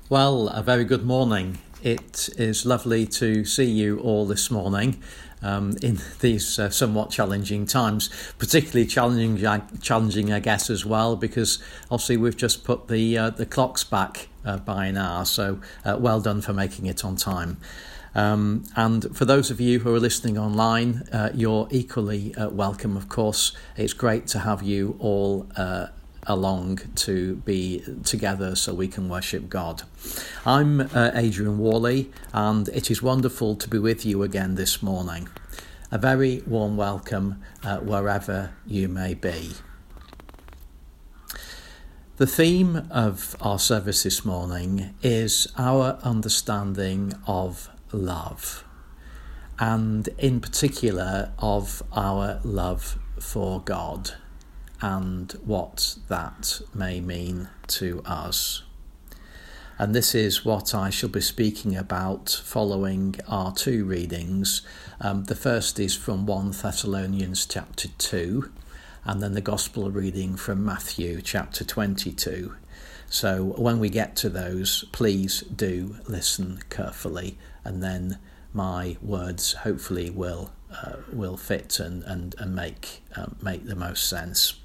Well, a very good morning. It is lovely to see you all this morning in these somewhat challenging times, particularly challenging, I guess, as well, because obviously we've just put the clocks back by an hour, so well done for making it on time. And for those of you who are listening online, you're equally welcome, of course. It's great to have you all along to be together so we can worship God. I'm Adrian Worley, and it is wonderful to be with you again this morning. A very warm welcome wherever you may be. The theme of our service this morning is our understanding of love, and in particular of our love for God and what that may mean to us. And this is what I shall be speaking about following our two readings. The first is from 1 Thessalonians chapter 2, and then the Gospel reading from Matthew chapter 22. So when we get to those, please do listen carefully, and then my words hopefully will fit and make the most sense.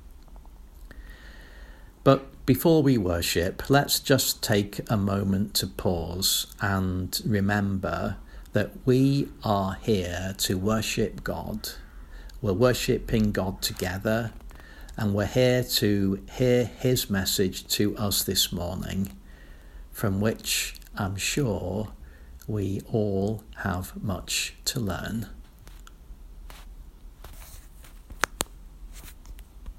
But before we worship, let's just take a moment to pause and remember that we are here to worship God. We're worshipping God together, and we're here to hear his message to us this morning, from which I'm sure we all have much to learn.